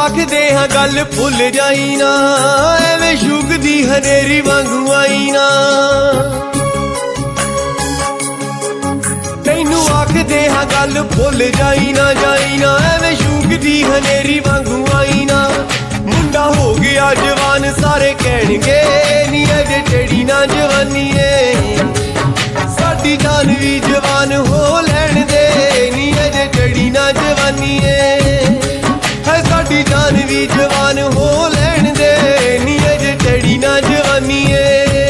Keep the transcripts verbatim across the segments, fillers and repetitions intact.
आखदे हां गल भुल जाई ना, एवें शुगदी हनेरी वांगू आई ना। तैनू आखदे हां गल भुल जाई ना, जाई ना एवें शुगदी हनेरी वांगू आई ना। मुंडा हो गया जवान सारे कहणगे नी अजे चढ़ी ना जवानी है, साडी जान भी जवान हो लैण दे नी अजे चढ़ी ना जवानी है। साडी जान भी जवान हो लैण दे नी अजे चढ़ी ना जवानी है।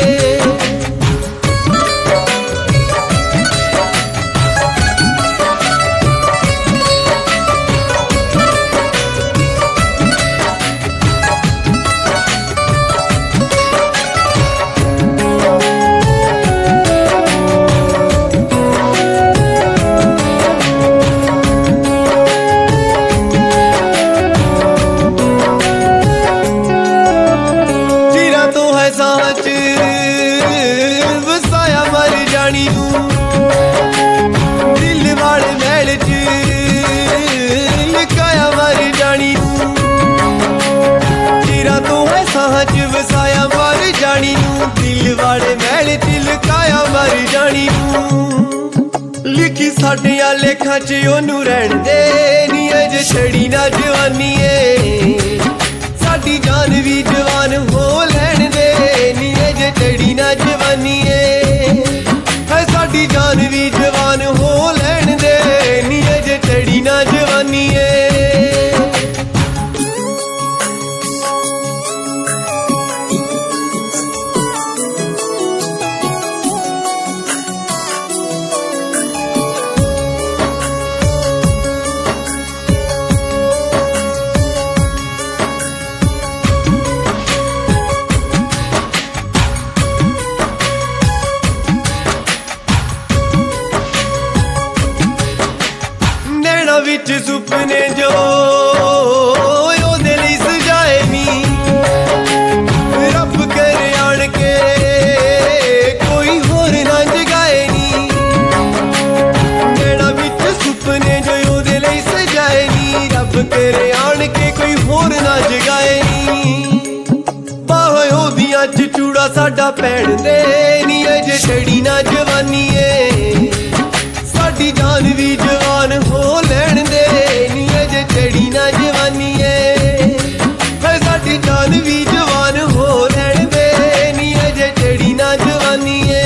सांच वसाया मर जानी तू, दिल वाले महल च लकाया मर जानी तू। तेरा तो है सांच वसाया मर जानी तू, दिल वाले महल च लकाया मर जानी तू। लिखी साडे लेखा च ओनू रहण दे नी अजे छड़ी ना जवानी है, साडी जान भी जवान हो लैण दे नी अजे चढ़ी ना जवानी है। साडी जान भी जवान हो लैण दे नी अजे चढ़ी ना जवानी है। विच सुपने जो ओदे लई सजाए नी, रब करे आण के कोई होर ना जगाए नी। नैना विच सुपने जो ओदे लई सजाए नी, रब करे आण के कोई होर ना जगाए नी। बाहों ओदियां च चूड़ा साडा पैण दे नी अजे चढ़ी ना जवानी है, साडी जान भी जवान हो लैण दे नी अजे चढ़ी ना जवानी है। साडी जान भी जवान हो लैण दे नी अजे चढ़ी ना जवानी है।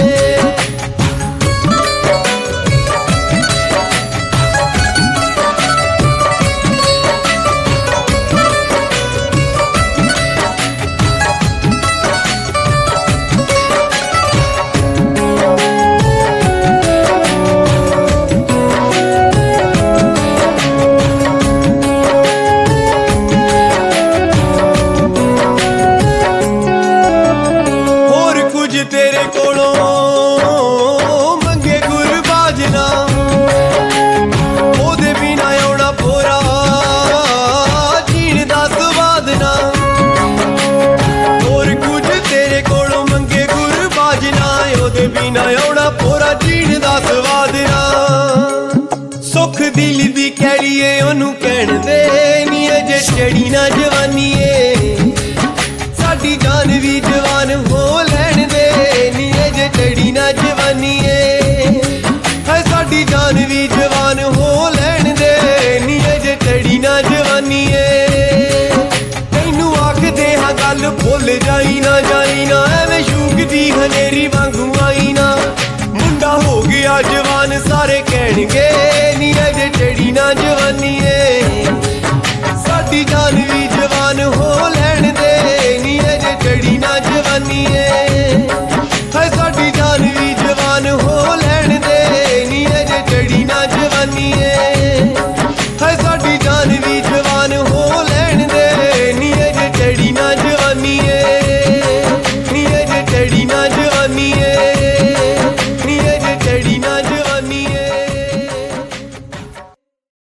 तेरे कोलों मंगे गुरबाज ना, ओदे बिना आउणा पोरा जीण दा स्वाद ना। होर कुछ तेरे कोलों मंगे गुरबाज ना, ओदे बिना आउणा पोरा जीण दा स्वाद ना। सुख दिल दी कैड़िए ओनू कहण दे नी अजे चढ़ी ना